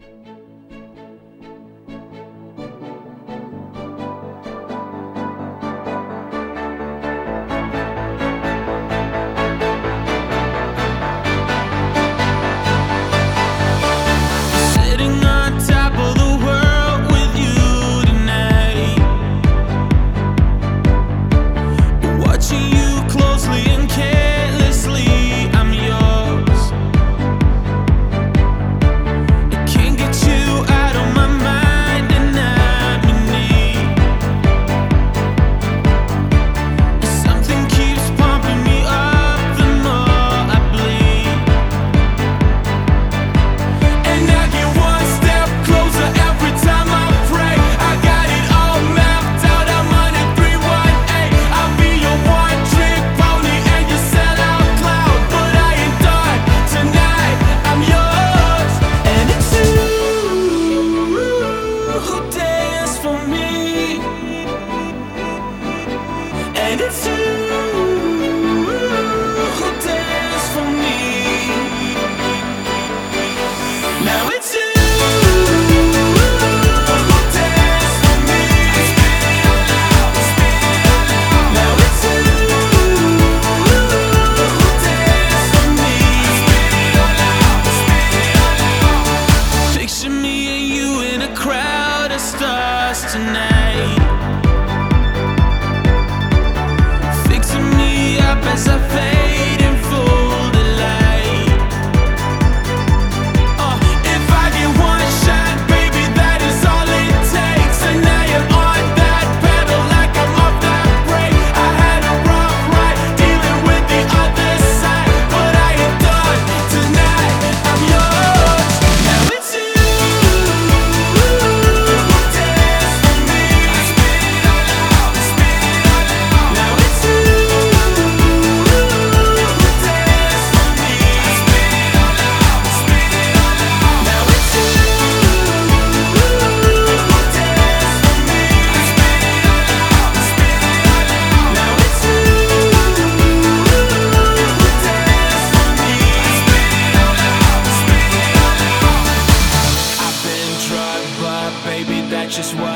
Sitting on top of the world with you tonight, watching you closely and carelessly. I'm yours. I can't get you out of my mind, and I'm in need. Something keeps pumping me up the more I bleed. And I get one step closer every time I pray. I got it all mapped out, I'm on a 318. I'll be your one trick pony and your sellout cloud. But I ain't done tonight, I'm yours. And it's you who dance for me. And it's you who dance for me. Now it's you who dance for me. Now it's you who dance for me. Picture me and you in a crowd of stars tonight, fixing me up as I fade in full delight. If I get one shot, baby, that is all it takes. And now you're on that pedal like I'm off that brake. I had a rough ride dealing with the other side, but I ain't done tonight, I'm yours. Now it's you who dance for me. Now it's you who dance for me. Now it's you who dance for me. Now it's you who dance for me. I've been drugged, but baby, that's just what